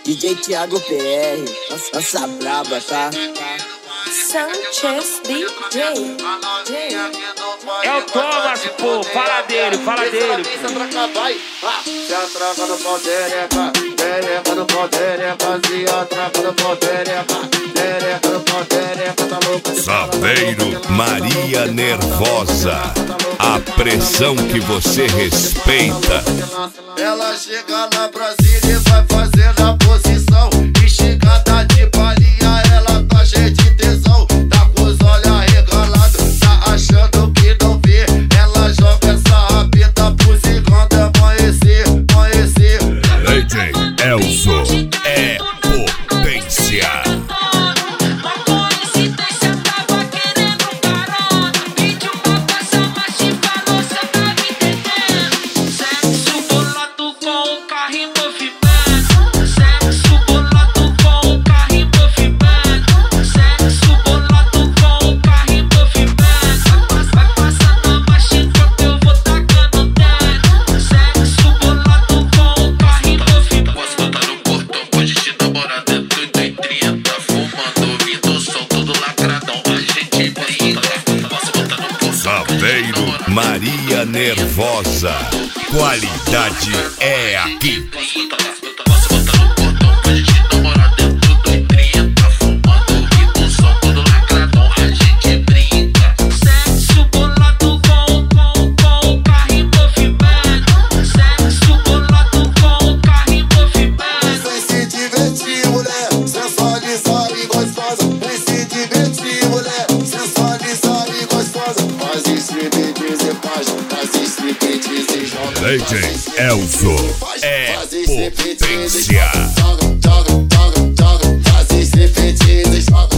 DJ Thiago PR, nossa braba, tá? Sanchez DJ. É o Thomas, pô, fala dele, fala dele. Se atraca no pau dereca, dereca no pau dereca, se atraca no pau dereca, dereca no pau dereca, tá louco? Saveiro Maria Nervosa, a pressão que você respeita. Ela chega na Brasília e vai fazendo a posição, esticada de balinha, ela tá cheia de tesão, tá com os olhos arregalados, tá achando que não vê, ela joga essa rapita pro zigando amanhecer, amanhecer. DJ Elzo é potência. Saveiro Maria Nervosa, qualidade é aqui. Posso botar no portão pra gente namorar dentro do 30, fumando ouvindo o som todo lacradão, a gente brinca. Sexo bolado com o carro em movimento. Sexo bolado com o carro em movimento. Vem se divertir, mulher, sensualizar e gostosa. Vem se divertir, mulher, sensualizar e gostosa. Faz striptease, faz striptease, joga. DJ Elzo é potência. Joga, joga, joga, joga, faz striptease, joga.